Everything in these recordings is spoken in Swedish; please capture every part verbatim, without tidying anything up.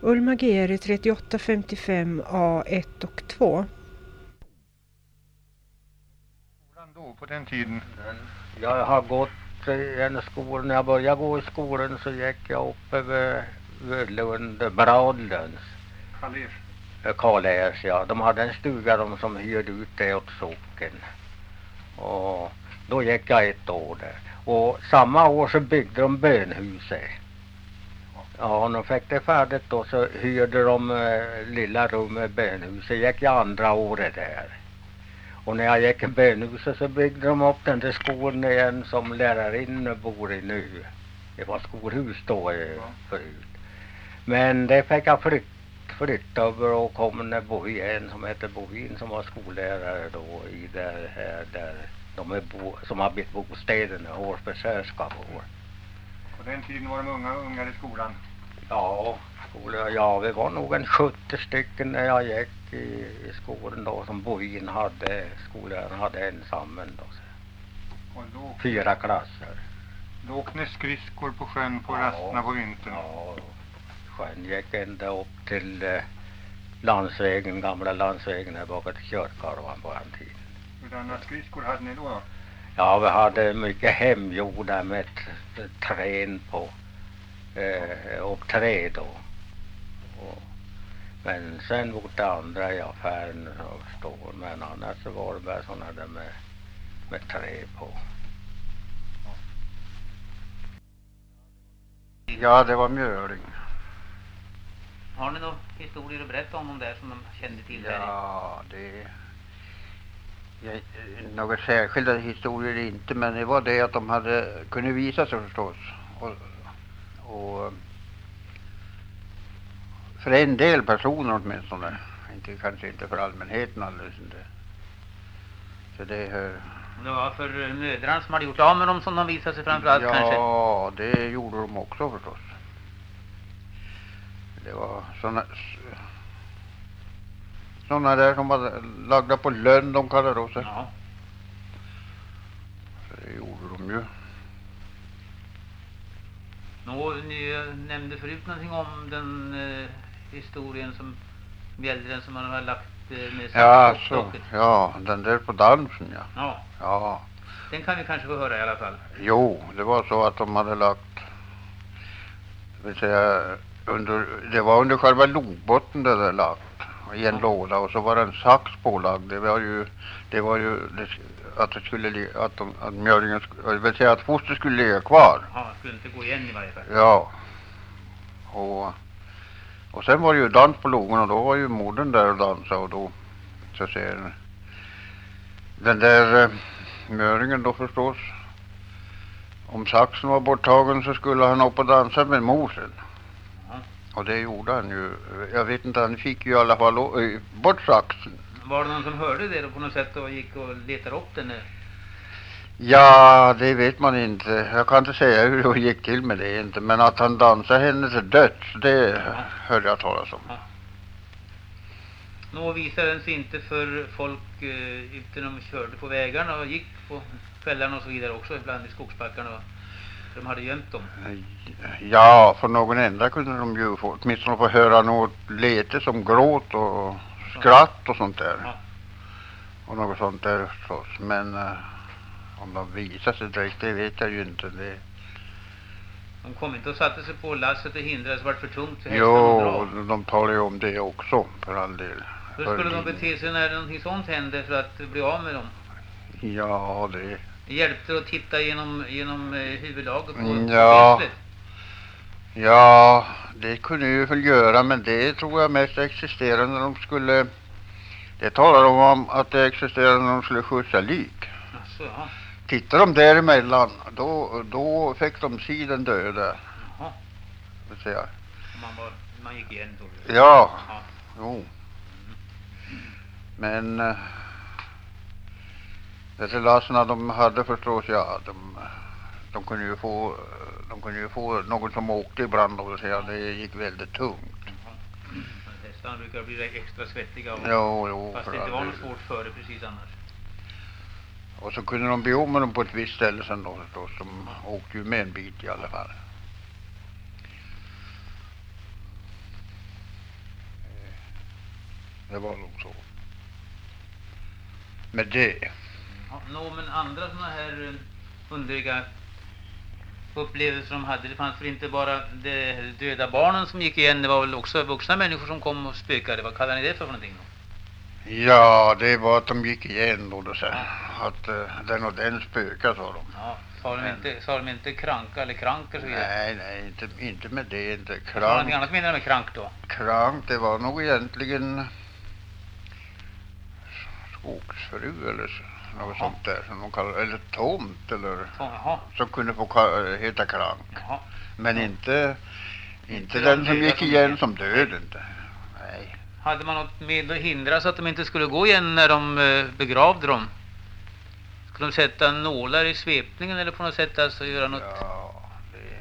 Ulma G R trettioåtta femtiofem A ett och två. Då på den tiden? Jag har gått i en skola. När jag började gå i skolan så gick jag upp över Lund, Bradlunds. Karl-Ers? Karl-Ers, ja. De hade en stuga de som hyrde ut det åt socken. Och då gick jag ett år där. Och samma år så byggde de bönhuset. Ja, och de fick det färdigt då så hyrde de eh, lilla rummet bönhuset. Gick jag andra året där. Och när jag gick i bönhuset så byggde de upp den där skolan igen som lärarinnan bor i nu. Det var skolhus då eh, förut. Men det fick jag flytt, flytta över och kom när Bohin, en som heter Bohin som var skollärare då i det här där de är bo, som har byggt bostäderna, Hårsbergsärskap år. På den tiden var de unga ungar i skolan? Ja, skola, ja, vi var nog en sjuttio stycken när jag gick i, i skolan då som Bohin hade, skolan hade ensam då. Och då, Fyra klasser. då åkte ni skridskor på sjön på Ja, rasterna på vintern? Ja, sjön gick ända upp till eh, landsvägen, gamla landsvägen här bakåt till Körkarvan på den tiden. Hurdana skridskor hade ni då då? Ja, vi hade mycket hemgjorda med t- trän på eh, och trä då. Och, men sen mot det andra i affären och står, men annars så var det bara sådana där med, med trä på. Ja, det var mjöling. Har ni några historier att berätta om dem där som de kände till där? Ja, det... Jag, några särskilda historier inte, men det var det att de hade kunde visa sig förstås. Och, och för en del personer åtminstone. Inte, kanske inte för allmänheten alldeles inte. Så det hör... Det var för mödrarna som hade gjort av med dem som de visade sig framförallt ja, kanske? Ja, det gjorde de också förstås. Det var såna... Sådana där som var lagda på lönn, de kallade de sig. Ja. Så det gjorde de ju. Nå, ni nämnde förut någonting om den eh, historien som gällde den som man har lagt eh, med Ja, så, saxstocket. ja, den där på dansen, ja. Ja, Ja, den kan vi kanske få höra i alla fall. jo, det var så att de hade lagt, det vill säga, under, det var under själva lokbotten det där lagt. I en Ja. låda och så var det en sax pålagd. Det var ju, det var ju det, att det skulle li, att, de, att mjölingen, sk- det vill säga att foster skulle ligga kvar. Ja, skulle inte gå igen i varje fall. Ja. Och, och sen var det ju dans på logen och då var ju modern där och dansade och då så ser den där eh, mjöringen då förstås. Om saxen var borttagen så skulle han upp och dansa med morsen. Ja. Och det gjorde han ju. Jag vet inte, han fick ju i alla fall ö, bort saxen. Var det någon som hörde det då på något sätt och gick och letade upp den? Ja, det vet man inte. Jag kan inte säga hur det gick till med det inte. Men att han dansade henne till döds, det Ja. hörde jag talas om. Ja. Nå visade den sig inte för folk eh, ute när de körde på vägarna och gick på kvällarna och så vidare också ibland i skogsbackarna. Och de hade gömt dem. Ja, för någon enda kunde de ju få, åtminstone få höra något lete som gråt och skratt och sånt där. Ja. Och något sånt där förstås. Men uh, om de visade sig direkt, det vet jag ju inte. Det... De kom inte och satte sig på lasset och hindrade så var det för tungt för hästarna Jo, att dra. de talar ju om det också för all del. Hur skulle de bete sig när någonting sånt hände för att bli av med dem? Ja, det... Hjälpte att titta genom, genom eh, huvudlaget på Mm, ja. väslet? Ja, det kunde ju väl göra, men det tror jag mest existerade när de skulle... Det talar de om att det existerade när de skulle skjutsa lik. Alltså, ja. Tittar de däremellan, då, då fick de se den döda. Jaha. Vill säga. Man, var, man gick igen då. Ja, Ja. jo. Men... Uh, dessa lasserna de hade förstås, ja, de, de kunde ju få... De kunde ju få någon som åkte ibland och säga det gick väldigt tungt. Mm. Hästarna brukar bli extra svettiga. Och, Jo, jo. fast för det inte all var del. något svårt för det precis annars. Och så kunde de bli med dem på ett visst ställe sen då förstås. De åkte ju med en bit i alla fall. Det var nog så. Med det. Ja, nå, men andra sådana här eh, underliga upplevelser de hade, det fanns väl inte bara de döda barnen som gick igen, det var väl också vuxna människor som kom och spökade. Vad kallar ni det för någonting då? Ja, det var att de gick igen då, då så. Att uh, den och den spökar, sa de. Ja, sa de, Men- inte, sa de inte kranka eller krank och så vidare? Nej, nej, inte, inte med det. Inte Var det krank. någonting annat menar de med krank då? Krank, det var nog egentligen skogsfru eller så, något Jaha. sånt där som de kallar, eller tomt eller Så, jaha, som kunde få ka- heta krank. jaha. Men inte, inte Inte den de som döda gick som igen gick som död inte. Nej. Hade man något medel att hindra så att de inte skulle gå igen när de eh, begravde dem? Skulle de sätta nålar i svepningen eller på något sätt alltså göra något? Ja, det...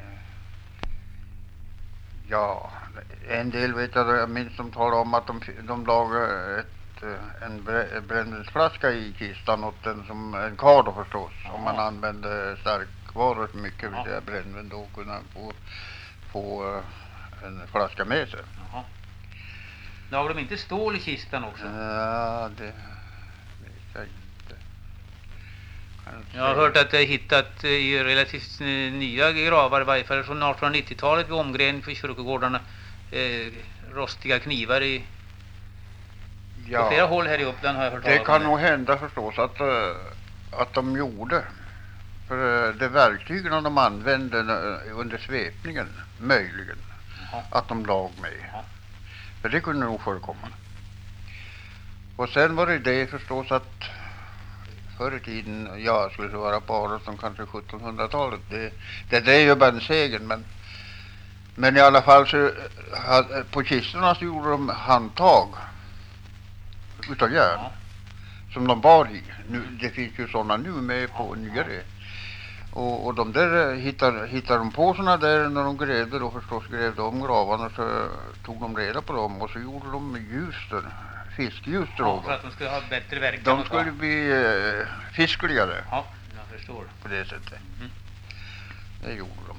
Ja, en del vet jag, jag minns de talade om att de, de lagade ett, eh, en brä- brännvinsflaska i kistan åt den som en karl då förstås. Ja. Om man använde starkvaror mycket, vill Ja. säga brännvin, då kunde han få, få eh, en flaska med sig. Jaha. Lagade de inte stål i kistan också? Ja, det vet jag inte. Kan inte Jag har säga. hört att det är hittat eh, i relativt eh, nya gravar, i varje fall från artonhundranittiotalet vid omgrävning för kyrkogårdarna, eh, rostiga knivar i på flera håll här i Uppland har jag hört Det talas kan om nog hända förstås att, eh, att de gjorde. För eh, det verktygen de använde eh, under svepningen, möjligen, Jaha. att de lag med. Jaha. För det kunde nog förekomma. Och sen var det det förstås att förr i tiden, ja, skulle det vara bara som kanske sjuttonhundratalet, det, det drev ju bensegen, men men i alla fall så eh, hade- på kistorna så gjorde de handtag utav järn. Ja. Som de bar i. Nu, det finns ju sådana nu med på nyare. Och, och de där hittar, hittar de på sådana där när de grävde då förstås, grävde om gravarna, så tog de reda på dem och så gjorde de ljuster, fiskljuster Ja, av för dem. att de skulle ha bättre verkan. De och skulle så. bli eh, fiskligare Ja, jag förstår. på det sättet. Mm. Det gjorde de.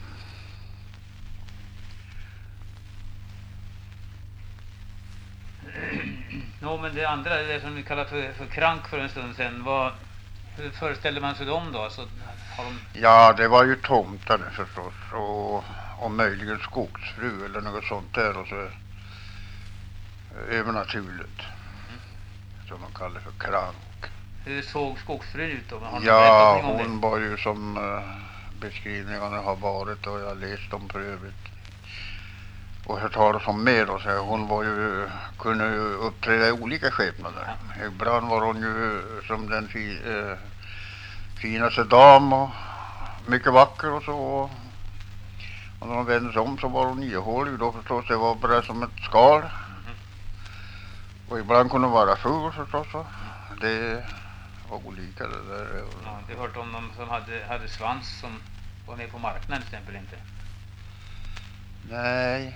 Nå, men det andra, det som vi kallar för, för krank för en stund sedan, vad, hur föreställer man sig dem då? Så har de, Ja, det var ju tomtar förstås och, och möjligen skogsfru eller något sånt där och så eh, övernaturligt. Som de kallar för krank. hur såg skogsfrun ut då? Har ni Ja, berättat någonting om hon var ju som uh, beskrivningarna har varit och jag har läst dem för övrigt. Och hört talas om mer och så hon var ju, kunde ju uppträda i olika skepnader. Ibland var hon ju som den fi, uh, finaste dam och mycket vacker och så. Och när hon vände sig om så var hon ihålig då förstås, det var bara som ett skal. Och ibland kunde hon vara full förstås. Så. Det var olika det där. det? Jag har inte hört om de som hade, hade svans som var med på marknaden till exempel inte. Nej.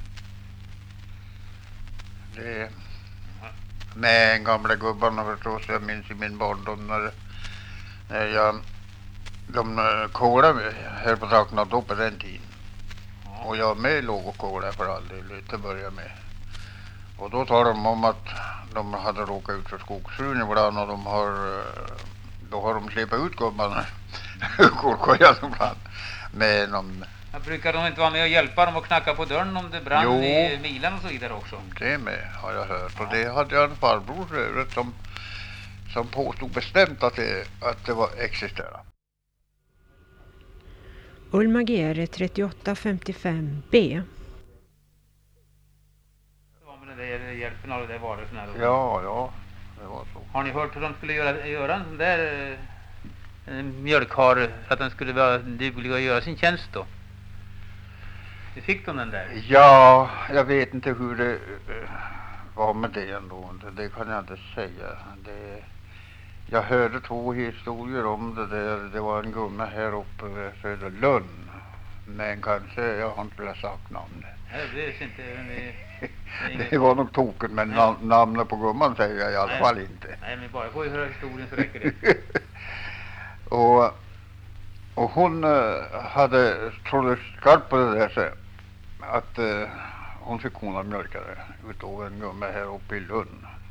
Det med gamla gubbarna förstås, jag minns i min barndom när, när jag de uh, kolade här på trakterna då på den tiden. Ja. Och jag med låg och kolade för all del till att börja med. Och då talade de om att de hade råkat ut för skogsfrun ibland och de har, eh, då har de släppt ut gubbarna ur kolkojan ibland med någon. Jag brukar de inte vara med och hjälpa dem och knacka på dörren om det brann Jo. i milen och så vidare också? Det med har jag hört. Och det hade jag en farbror för övrigt som, som påstod bestämt att det, att det var existerade. Ulma G R trettioåtta femtiofem B. Det var med det där hjälpen av det där varelserna då. Ja, ja, det var så. Har ni hört hur de skulle göra, göra en sån där eh, en mjölkhare för att den skulle vara duglig att göra sin tjänst då? Det fick de den där? Ja, jag vet inte hur det eh, var med det ändå. Det, det kan jag inte säga. Det, jag hörde två historier om det där. Det var en gumma här uppe vid Söderlund. Men kanske jag har inte velat sagt namnet. Nej, det vet inte. Men det, det, är inget- Det var nog tokigt, men Nej. nam- namnet på gumman säger jag i alla Nej. fall inte. Nej, men bara får ju höra historien så räcker det. och, och hon uh, hade trodde skarpt på det där så att uh, hon fick hon mjölkare utav en gumma här uppe i Lund.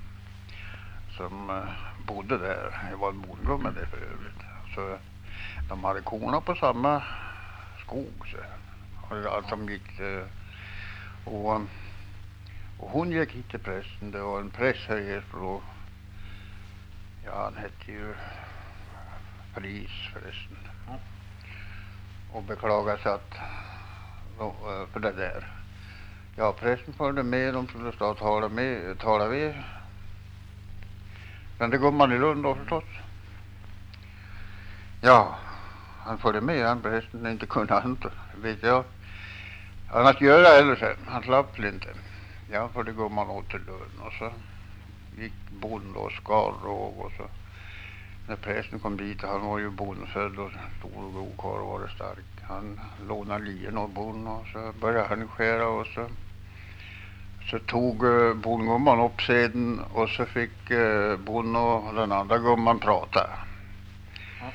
som eh, bodde där. Det var en bondgumma där för övrigt. Så de hade korna på samma skog. Så. Och allt som gick eh, och, och hon gick hit till prästen. Det var en präst här i Esbro. Ja, han hette ju Fris förresten. Mm. Och beklagade sig att då, för det där. Ja, prästen följde med. De skulle stå och tala med, tala med. Men det går man i Lund då förstås. Ja, han följde med. Han prästen inte kunde han inte, vet jag. Annars gör jag eller sen. Han slapp inte. Ja, för det går man åt till Lund. Och så gick bonde och skarråg och så. När prästen kom dit, han var ju bondfödd och stor och god karl och var det stark. Han lånade lien och bon och så började han skära och så så tog uh, bondgumman upp seden och så fick uh, bon och den andra gumman prata. Ja.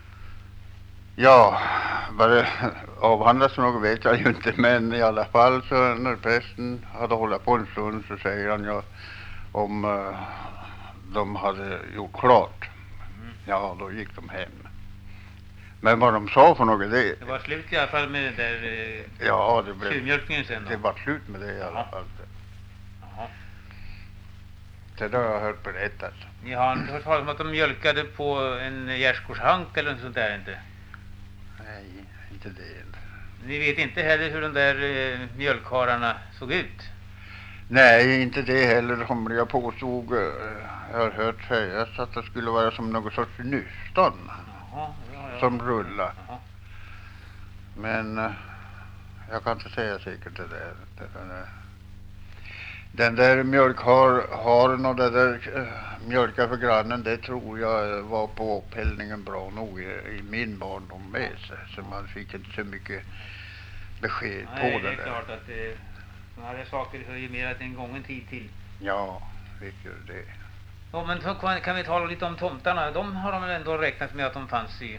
Ja, vad det avhandlas något vet jag ju inte, men i alla fall så när prästen hade hållit på en stund så säger han ja om uh, de hade gjort klart. Ja, då gick de hem. Men vad de sa för något det... Det var slut i alla fall med den där eh, Ja, det blev... tjuvmjölkningen sen då. Det var slut med det i alla Jaha. fall. Jaha. Så det har jag hört berättas. Ni har inte hört talas om att de mjölkade på en gärdsgårdshank eller något sånt där inte? Nej, inte det. Ni vet inte heller hur de där eh, mjölkkarlarna såg ut? Nej, inte det heller som jag påstod. eh, Jag har hört sägas att det skulle vara som någon sorts nystan Jaha, ja, ja. som rullar. Jaha. Men eh, jag kan inte säga säkert det där. Den där, den där mjölkharen och det där äh, mjölka för grannen, det tror jag var på upphällningen bra nog i, i min barndom med sig. Så man fick inte så mycket besked Nej, på det det är där. klart att eh, sådana här saker hör ju mer till en gången tid till. Ja, visst gör det. Ja, men så kan, kan vi tala lite om tomtarna. De har de väl ändå räknat med att de fanns i...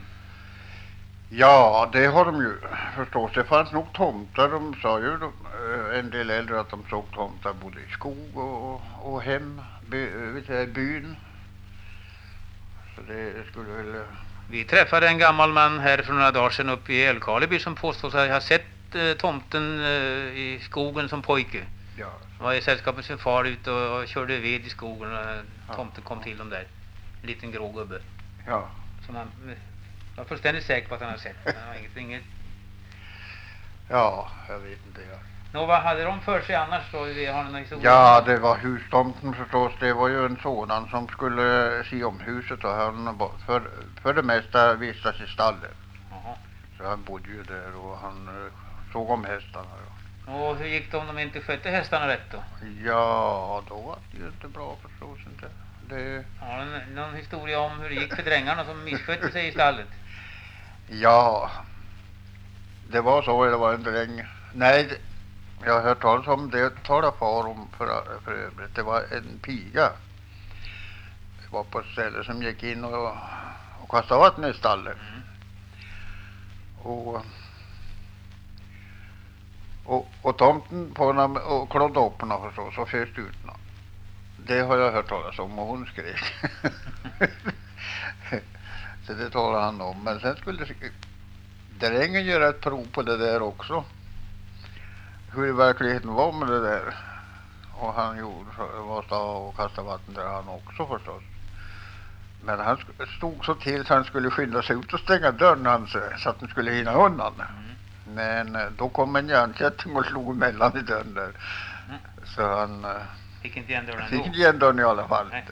Ja, det har de ju förstås. Det fanns nog tomtar. De sa ju de, eh, en del äldre att de såg tomtar både i skog och, och hem, by, vet jag, byn. Så det skulle väl... eh, Vi träffade en gammal man här för några dagar sedan uppe i Älvkarleby som påstod att jag har sett eh, tomten eh, i skogen som pojke. Ja, Han var i sällskap med sin far ut och, och körde ved i skogen och eh, Ja. tomten kom till dem där. En liten grå gubbe. ja. Som han eh, var fullständigt säker på att han hade sett. Men han var inget, inget... Ja, jag vet inte. Ja. Nå, vad hade de för sig annars då? Vi har någon historia. Ja, det var hustomten förstås. Det var ju en sådan som skulle se om huset och han var- för, för det mesta vistas i stallet. Jaha. Så han bodde ju där och han eh, såg om hästarna. Ja, Och hur gick det om de inte skötte hästarna rätt då? ja då var det ju inte bra förstås inte. Det, Har du någon historia om hur det gick för drängarna som misskötte sig i stallet? ja, det var så. Det var en dräng. Nej, det, jag har hört talas om det. Talade far om för, för övrigt. Det var en piga. Det var på ett ställe som gick in och, och kastade vatten i stallet. Mm. Och, och, och tomten på henne och klodde upp henne förstås och föste ut henne. Det har jag hört talas om och hon skrek. Så det talade han om. Men sen skulle drängen göra ett prov på det där också. Hur i verkligheten var med det där. Och han gjorde, var stad och kastade vatten där han också förstås. Men han sk- stod så till så han skulle skynda sig ut och stänga dörren han, så så att den skulle hinna undan. Mm. Men eh, då kom en järnkätting och slog emellan i dörren där. Mm. Så han eh, Fick inte igen dörren fick ändå? inte igen dörren i alla fall. Nej.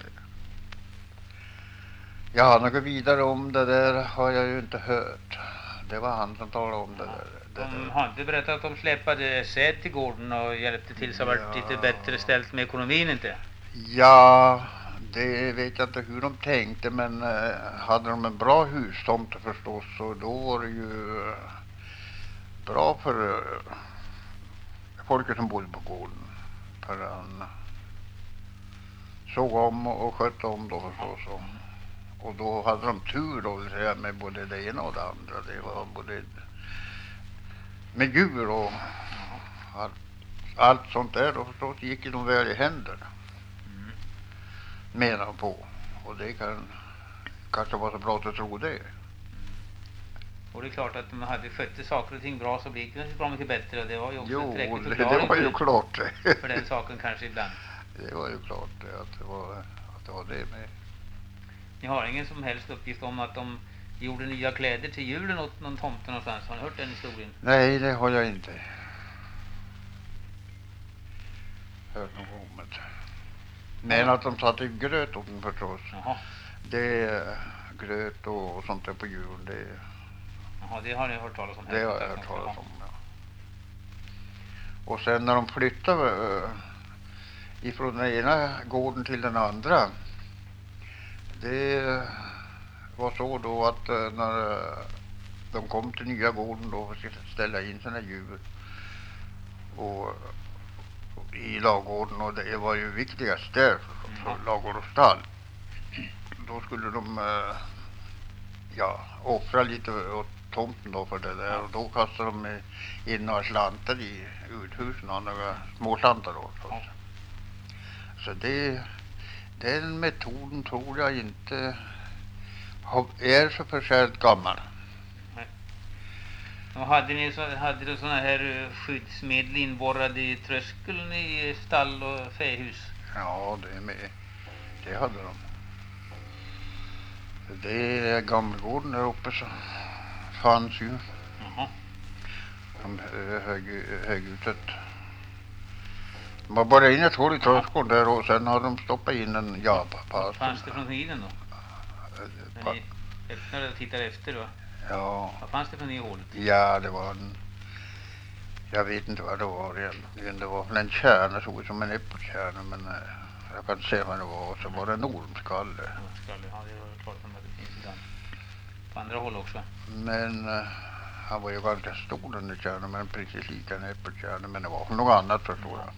Ja, något vidare om det där har jag ju inte hört. Det var han som talade om det där. Det De där. har inte berättat att de släppade säd till gården och hjälpte till så det Ja. varit lite bättre ställt med ekonomin inte? Ja, det vet jag inte hur de tänkte, men eh, hade de en bra hustomt förstås så då var det ju eh, bra för eh, folket som bodde på gården. För han såg om och skötte om då förstås. Och, och då hade de tur då vill säga, med både det ena och det andra. Det var både med djur och allt, allt sånt där då förstås gick ju de väl i händer. Mm. menar de på. Och det kan kanske vara så bra att tro det. Och det är klart att om man hade skött saker och ting bra så blir det bra mycket bättre. Och det var ju också Jo, en tillräcklig det, förklaring det var ju för, klart det. för den saken kanske ibland. Det var ju klart det, att det var, att det var det med. Ni har ingen som helst uppgift om att de gjorde nya kläder till julen åt någon tomte någonstans. Har ni hört den historien? Nej, det har jag inte hört någon gång. Men, men att de satte gröt åt den förstås. Jaha. Det gröt och, och sånt där på julen, det, Jaha, det har ni hört talas om. det har jag hört talas om. Ja. Och sen när de flyttade uh, ifrån den ena gården till den andra, det var så då att uh, när uh, de kom till nya gården då för att ställa in sina djur och, och i lagården, och det var ju viktigast där för Mm. lagård och stall. Då skulle de uh, ja, offra lite åt tomten då för det där, och då kastade de in några slantar i uthusen, några små slantar då. Ja. Så det, den metoden tror jag inte har, är så försäljt gammal. Och hade ni så, hade du såna här uh, skyddsmedel inborrade i tröskeln i stall och fähus? Ja, det är med. Det hade de. För det är gammelgården där uppe så fanns ju Jaha. de hög, höghuset. De var bara in ett hål i tröskeln där, och sen har de stoppat in en japapass. Fanns det från tiden då? När ni öppnade och tittade efter då? Ja, Vad fanns det från det hålet? ja, det var en, jag vet inte vad det var egentligen. Det var en kärna, såg ut som en äppelkärna, men eh, jag kan inte se vad det var. Och så var det en ormskalle. Ja, det var klart om att det finns ibland. På andra håll också. Men eh, han var ju ganska stor, den där kärnan, men precis lika en äppelkärna. Men det var något annat, förstår jag.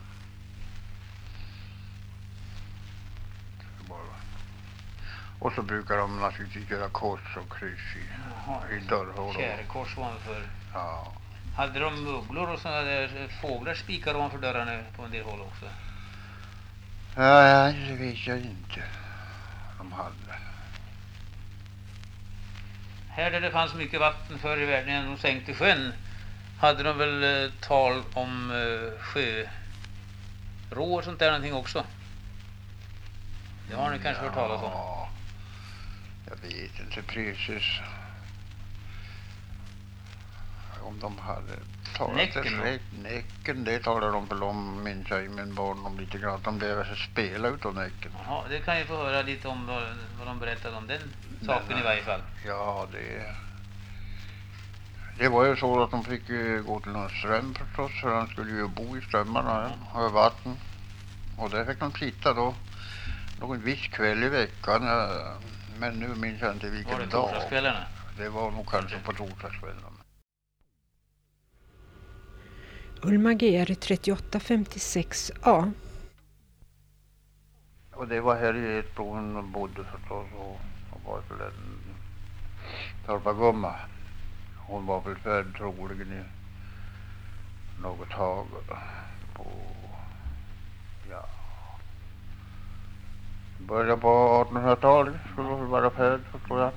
Det var- Och så brukar de naturligtvis göra kors och kryss i, Jaha. i dörrhål. Kärkors ovanför. Ja. Hade de ugglor och sådana där fåglar spikar ovanför dörrarna på en del håll också? Ja, det vet jag inte. De hade. Här där det fanns mycket vatten förr i världen innan de sänkte sjön hade de väl eh, tal om eh, sjörå och sånt där någonting också? Det har ni kanske hört talas om? Ja, jag vet inte precis om de hade talat Näcken då? rätt. Näcken, det talar de väl om, minns jag i min barndom lite grann. De blev spela utav näcken. Jaha, det kan ju få höra lite om vad, vad de berättade om den saken Men, i varje fall. Ja, det det var ju så att de fick ju gå till någon ström förstås, för han skulle ju bo i strömmarna ja, över vatten. Och där fick de sitta då någon viss kväll i veckan, eh, men nu minns jag inte vilken Var det dag. torsdagskvällarna? Det var nog kanske på torsdagskvällen. Ulma G R trettioåtta femtiosex A. Och det var här i Edsbron och bodde förstås, och, och var väl en torpagumma. Hon var väl född troligen i något tag på, ja, början på artonhundratalet skulle hon vara född, tror jag.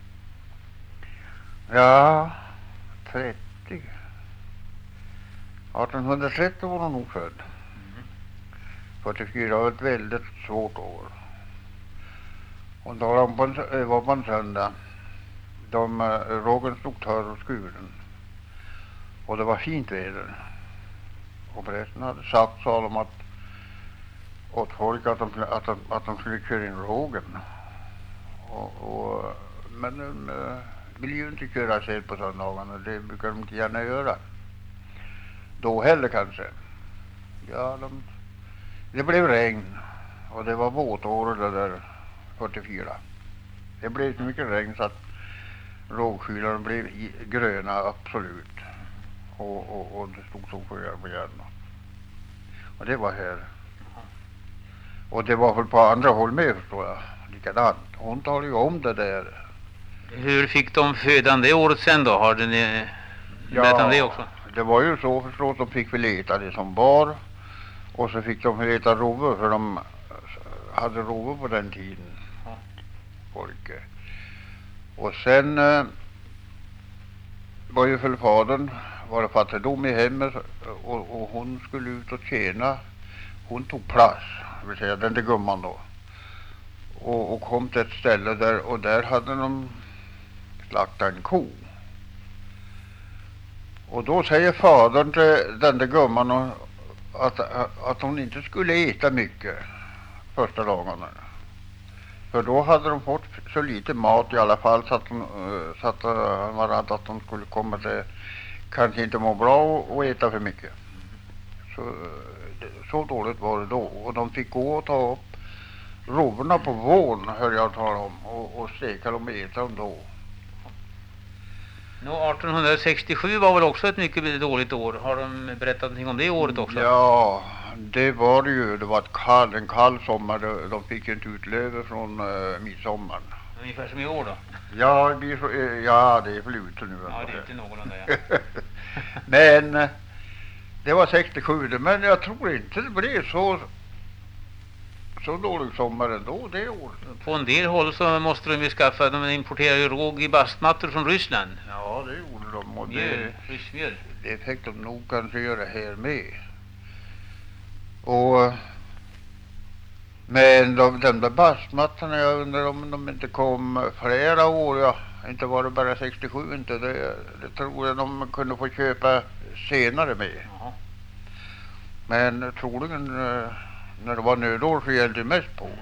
Ja, trettio. artonhundratrettio var hon nog född. fyrtiofyra var ett väldigt svårt år. Hon talade om på en, det var på en söndag. De, uh, rågen stod törr och skuren. Och det var fint väder. Och prästen hade sagt, sa de, att åt folk att de, att de, att de skulle köra in rågen. Och, och, men de uh, ville ju inte köra sig på söndagarna. Det brukar de inte gärna göra. Då heller kanske. Ja, de, det blev regn. Och det var våtår det där fyrtiofyra. Det blev så mycket regn så att rågskylarna blev i, gröna absolut. Och, och, och det stod så sjöar på järn. Och det var här. Och det var väl på andra håll med, förstår jag. Likadant. Hon talade ju om det där. Hur fick de födan det året sen då? Har ni berättat om det också? Det var ju så förstås, de fick väl äta det som bar. Och så fick de äta rovor, för de hade rovor på den tiden. Ja. Folke. Och sen eh, var ju för fadern var det fattigdom i hemmet och, och hon skulle ut och tjäna. Hon tog plats, det vill säga den där gumman då. Och, och kom till ett ställe där och där hade de slaktat en ko. Och då säger fadern till den där gumman och, att, att hon inte skulle äta mycket första dagarna. För då hade de fått så lite mat i alla fall så att, de, så att han var rädd att de skulle komma till kanske inte må bra och, och äta för mycket. Så, så dåligt var det då. Och de fick gå och ta upp rovorna på våren, hör jag tala om, och, och steka dem och äta dem då. Nå, arton sextiosju var väl också ett mycket dåligt år. Har de berättat någonting om det året också? Ja, det var det ju. Det var ett kall, en kall sommar. De, de fick inte utlöver från uh, midsommaren. Ungefär som i år då? Ja, det blir så, uh, ja, det är väl ute nu. Ja, det är inte någorlunda, ja. Men uh, det var sextiosju, men jag tror inte det blev så så dålig sommar ändå det året. På en del håll så måste de ju skaffa, de importerar ju råg i bastmattor från Ryssland. Ja, det gjorde de. Och Mjöl, det, ryssmjöl. det fick de nog kanske göra här med. Och men de, de där bastmattorna, jag undrar om de inte kom flera år, ja. Inte var det bara sextiosju, inte. Det, det tror jag de kunde få köpa senare med. Jaha. Men troligen när det var nödår så gällde det mest på.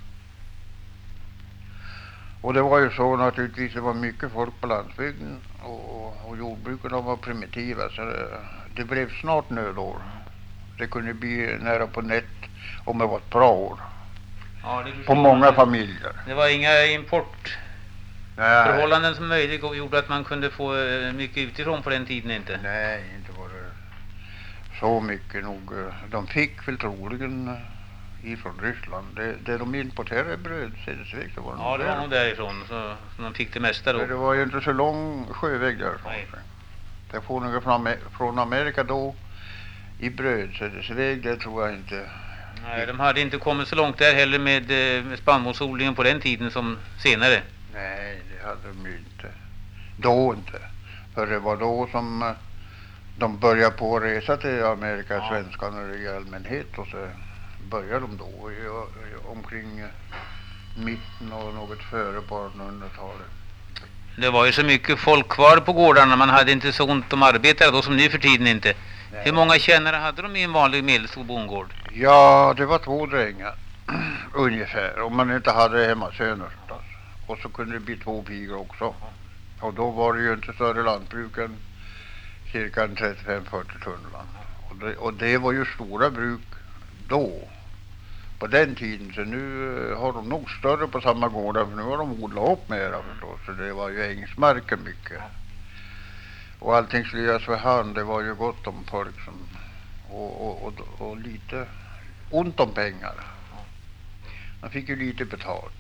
Och det var ju så naturligtvis, det var mycket folk på landsbygden och, och jordbrukarna var primitiva så det, det blev snart nödår. Det kunde bli nära på nätt om det var ett bra år. Ja, det på många det, familjer. Det var inga importförhållanden som möjligt och gjorde att man kunde få mycket utifrån på den tiden inte. Nej, inte var det så mycket nog. De fick väl troligen ifrån Ryssland. Det, det de importerade bröd, det var ja, det var nog därifrån så, så de fick det mesta då. Men det var ju inte så lång sjöväg därifrån. Nej. Det får nog från, från Amerika då i brödsädesväg, det tror jag inte. Nej, de hade inte kommit så långt där heller med, med spannmålsodlingen på den tiden som senare. Nej, det hade de ju inte. Då inte. För det var då som de började på att resa till Amerika, ja. Svenskarna i allmänhet, och så började de då i, i, omkring mitten och något före på artonhundratalet. Det var ju så mycket folk kvar på gårdarna, man hade inte så ont om arbetare då som nu för tiden inte. Nej. Hur många tjänare hade de i en vanlig medelstor bondgård? Ja, det var två drängar ungefär, om man inte hade hemmasöner. Och så kunde det bli två pigor också. Och då var det ju inte större lantbruk än cirka trettiofem till fyrtio tunnland. Och det, och det var ju stora bruk då, på den tiden. Så nu har de nog större på samma gårdar, för nu har de odlat upp mera förstås. Så det var ju ängsmarken mycket. Och allting slyas för hand, det var ju gott om folk som, och, och, och, och lite ont om pengar. Man fick ju lite betalt.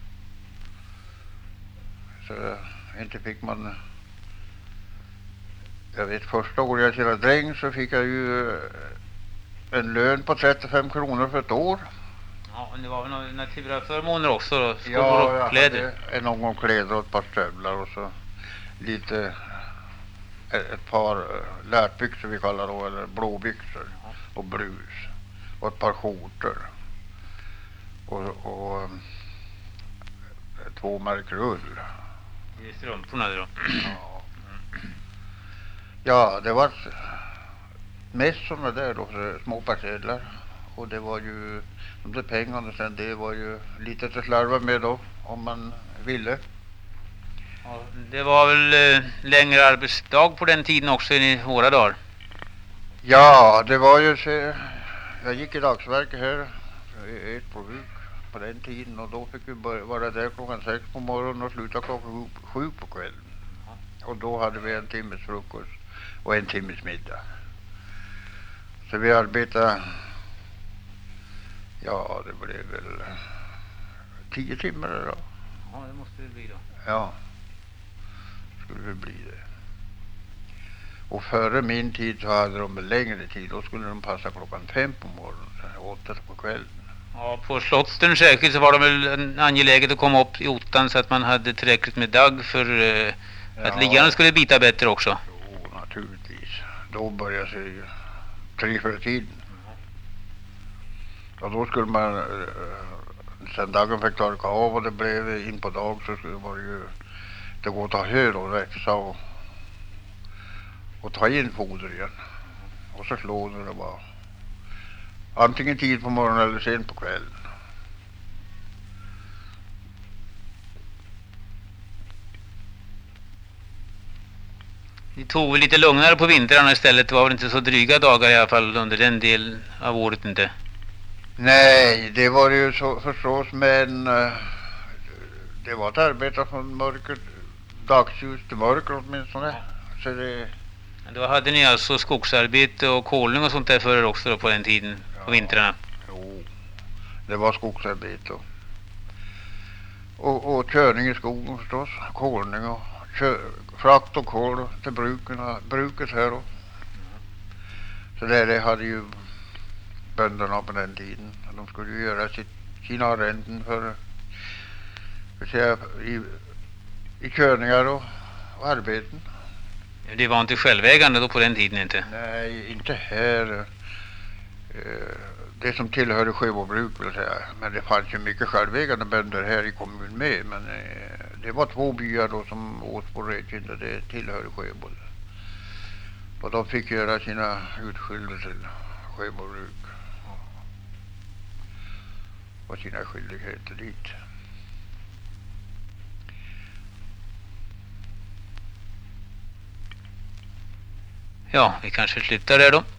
Så inte fick man, jag vet första året jag tjänade dräng så fick jag ju en lön på trettiofem kronor för ett år. Ja, men det var väl några naturaförmåner också då? Skor ja, och kläder? Ja, en någon kläder och ett par stövlar och så lite ett par lärtbyxor vi kallar då, eller blåbyxor, ja. Och brus och ett par skjortor och, och um, två märk rull. I strumporna då? Ja. Ja, det var mest sådana där då, små parceller. Och det var ju, de där pengarna sen, det var ju lite att slarva med då, om man ville. Ja, det var väl eh, längre arbetsdag på den tiden också i våra dagar? Ja, det var ju så, jag gick i dagsverke här, ett på bruk på den tiden, och då fick vi börja vara där klockan sex på morgonen och sluta klockan sju på kvällen. Ja. Och då hade vi en timmes frukost och en timmes middag. Så vi arbetade, ja, det blev väl tio timmar då. Ja, det måste det bli då. Ja, skulle det bli det. Och före min tid så hade de längre tid, då skulle de passa klockan fem på morgonen, åtta på kvällen. Ja, på Slottstern särskilt så var det väl angeläget att komma upp i ottan så att man hade tillräckligt med dagg för eh, att Ja. liggarna skulle bita bättre också. Jo, naturligtvis. Då började sig ju tre för tiden. Och då skulle man, eh, sen dagen fick torka av och det blev in på dag så skulle var det ju, det går att ta hö och växa och, och ta in foder igen. Och så slå när det var antingen tid på morgonen eller sent på kvällen. Ni tog väl lite lugnare på vintrarna istället. Det var väl inte så dryga dagar i alla fall under den delen av året inte. Nej, det var ju så förstås, men eh, det var ett arbete från mörker, dagsljus till mörker åtminstone. Så det, Men då hade ni alltså skogsarbete och kolning och sånt där för er också då på den tiden, på vintrarna. jo, det var skogsarbete och, och, och körning i skogen förstås, kolning och kö, frakt och kol till bruken, bruket här då. Så det, det hade ju bönderna på den tiden. De skulle ju göra sitt, sina arrenden för, för säga, i, i körningar och, och arbeten. Det var inte självägande då på den tiden inte. Nej, inte här. Eh, Det som tillhörde Sjöbobruk vill säga. Men det fanns ju mycket självägande bönder här i kommunen med. Men eh, det var två byar då som Åsbo och Rekinde, det tillhörde Sjöbo. Och de fick göra sina utskylder till Sjöbobruk. Och sina skyldigheter dit. Ja, vi kanske slutar där då.